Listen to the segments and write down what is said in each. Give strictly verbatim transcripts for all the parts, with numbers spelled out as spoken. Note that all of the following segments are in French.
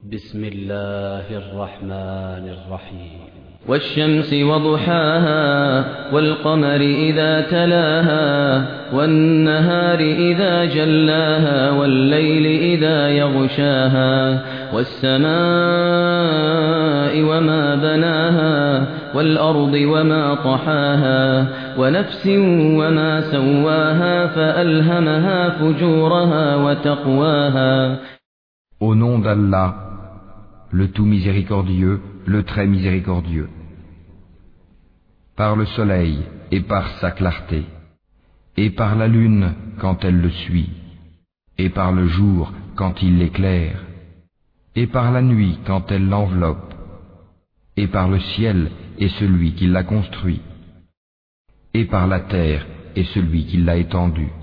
بسم الله الرحمن الرحيم والشمس وضحاها والقمر إذا تلاها والنهار إذا جلاها والليل إذا يغشاها والسماء وما بناها والأرض وما طحاها ونفس وما سواها فألهمها فجورها وتقواها. Au nom d'Allah, le tout miséricordieux, le très miséricordieux. Par le soleil et par sa clarté, et par la lune quand elle le suit, et par le jour quand il l'éclaire, et par la nuit quand elle l'enveloppe, et par le ciel et celui qui l'a construit, et par la terre et celui qui l'a étendue,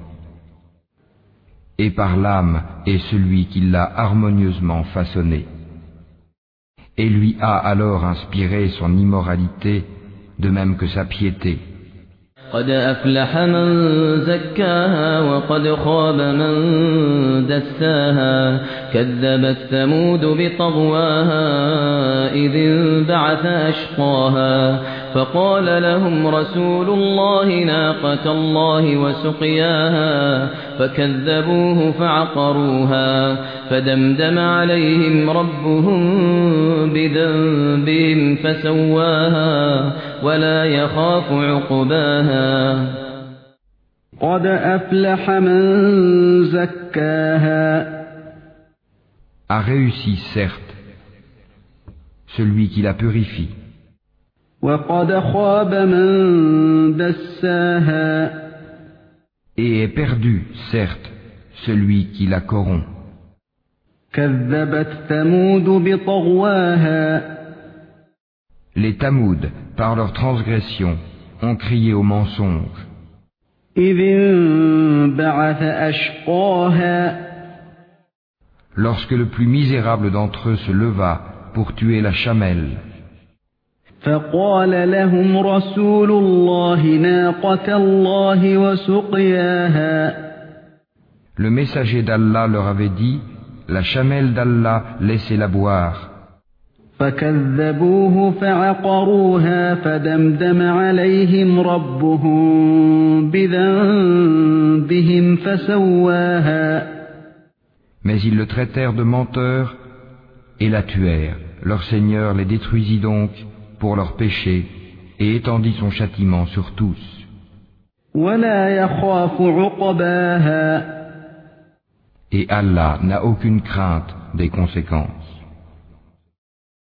et par l'âme et celui qui l'a harmonieusement façonné. Et lui a alors inspiré son immoralité, de même que sa piété. قد أفلح من زكاها وقد خاب من دساها كذبت ثمود بطغواها إذ انبعث أشقاها فقال لهم رسول الله ناقة الله وسقياها فكذبوه فعقروها فدمدم عليهم ربهم بذنبهم فسواها ولا يخاف عقباها. قد أفلح من زكاها. A réussi certes celui qui la purifie. وقد خاب من دساها. Et est perdu certes celui qui la corrompt. كذبت ثمود بطغواها. Les Tamouds, par leur transgression, ont crié au mensonge. إذ انبعث أشقاها. Lorsque le plus misérable d'entre eux se leva pour tuer la chamelle. فقال لهم رسول الله ناقة الله وسقياها. Le messager d'Allah leur avait dit, la chamelle d'Allah, laissez-la boire. فكذبوه فعقروها فدمدم عليهم ربهم بذنبهم فسواها. Mais ils le traitèrent de menteur et la tuèrent. Leur Seigneur les détruisit donc pour leurs péchés et étendit son châtiment sur tous. ولا يخاف عقباها. Et Allah n'a aucune crainte des conséquences.